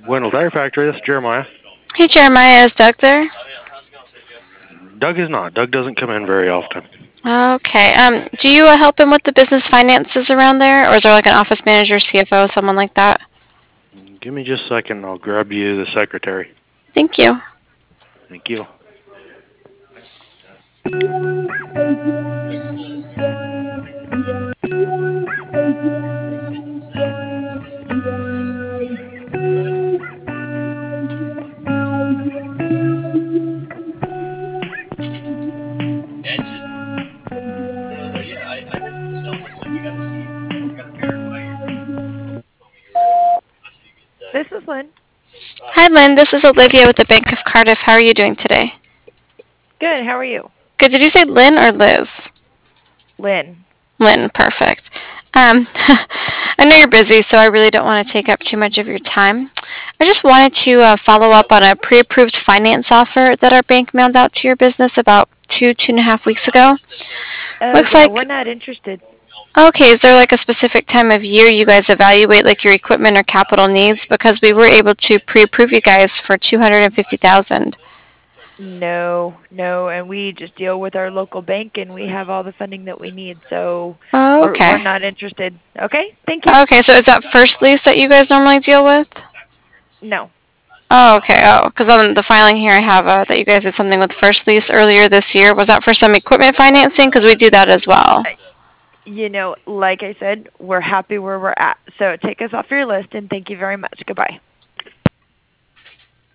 Wendell Tire Factory, this is Jeremiah. Hey, Jeremiah, is Doug there? Doug is not. Doug doesn't come in very often. Okay. Do you help him with the business finances around there, or is there like an office manager, CFO, someone like that? Give me just a second, I'll grab you the secretary. Thank you. Thank you. This is Lynn. Hi, Lynn. This is Olivia with the Bank of Cardiff. How are you doing today? Good. How are you? Good. Did you say Lynn or Liz? Lynn. Lynn, perfect. I know you're busy, so I really don't want to take up too much of your time. I just wanted to follow up on a pre-approved finance offer that our bank mailed out to your business about 2.5 weeks ago. Oh, Looks yeah, we're like, not interested. okay, is there like a specific time of year you guys evaluate like your equipment or capital needs? Because we were able to pre-approve you guys for 250,000. No, no, and we just deal with our local bank, and we have all the funding that we need, so Oh, we're okay. not interested. Okay? Thank you. Okay, so is that first lease that you guys normally deal with? No. Oh, okay. Oh, because on the filing here I have that you guys did something with First Lease earlier this year. Was that for some equipment financing? Because we do that as well. Like I said, we're happy where we're at. So take us off your list, and thank you very much. Goodbye.